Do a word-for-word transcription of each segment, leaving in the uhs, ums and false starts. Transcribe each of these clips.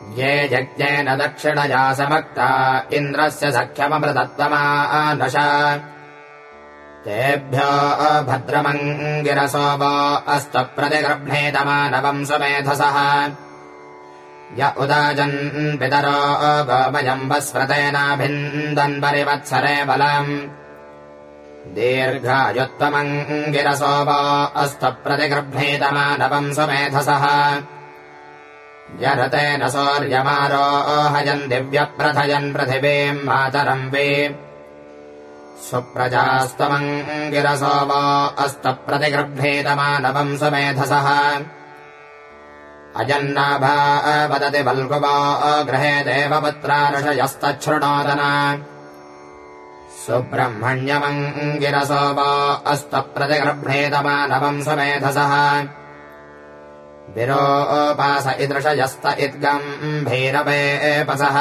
ये यज्ञेन दक्षिणया समक्ता इन्द्रस्य सख्यममृतत्वमानश तेभ्यो भद्रमङ्गिरसो वो अस्तु प्रतिगृह्णीतमानवम् सुमेधसः य उदाजन् पितरो गोमयम् वस्वतेनाभिन्दन् परिवत्सरे बलम् दीर्घायुत्वमङ्गिरसो वो अस्तु प्रतिगृह्णीतमानवम् सुमेधसः यरतेन सौर्यमारोहयन् दिव्यप्रथयन् पृथिवीम् मातरम् वे सुप्रजास्त्वमङ्गिरसो वो अस्तु प्रतिगृह्णीतमानवम् सुमेधसः अजन्नाभा वदति वल्गुवो गृहे देवपुत्रा ऋषयस्तच्छृणोदना सुब्रह्मण्यमङ्गिरसो वो अस्तु प्रतिगृह्णीतमानवम् सुमेधसः विरोपास इदृशयस्त इद्गम्भीरवेपसः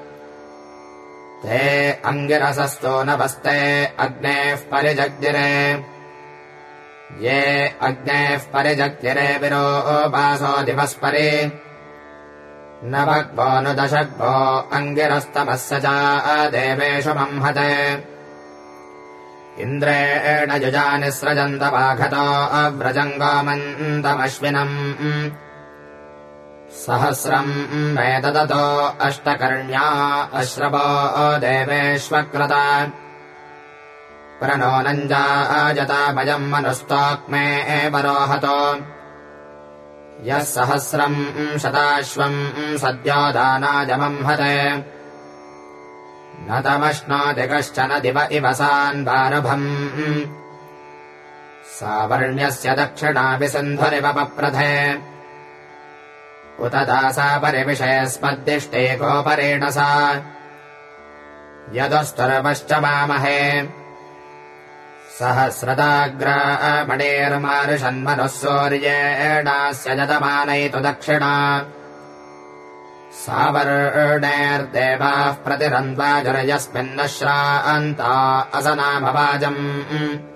ते अङ्गिरसस्तो नवस्ते अग्नेः परिजग्जिरे ये अग्नेः परिजग्जिरे विरोपासो दिवस्परि न भग्भो नु दशग्भो अङ्गिरस्तमस्य च देवेषु मंहते इन्द्रेण युजानि स्रजन्तवाघतो अव्रजङ्गोमन्तमश्विनम् सहस्रम् मे ददतो अष्टकर्ण्या अश्रवो देवेष्वक्रता प्रणो नञ्जायतामयम् मनुस्तोक्मे वरोहतो यः सहस्रम् शताश्वम् सद्यो दानायमंहते न तमश्नोति कश्चन दिव इव सान्वारभम् सावर्ण्यस्य दक्षिणापि सिन्धुरिव पप्रथे उत दासा परिविषयस्मद्दिष्टे गोपरेण सा यदुस्तुर्वश्च मामहे सहस्रदाग्रामणेर्मारुषन्मनुः सूर्येणास्य जतमानयितु दक्षिणा सावर्णेर्देवाः प्रतिरन्वाजुर्यस्मिन्नश्रान्ता असनामवाजम्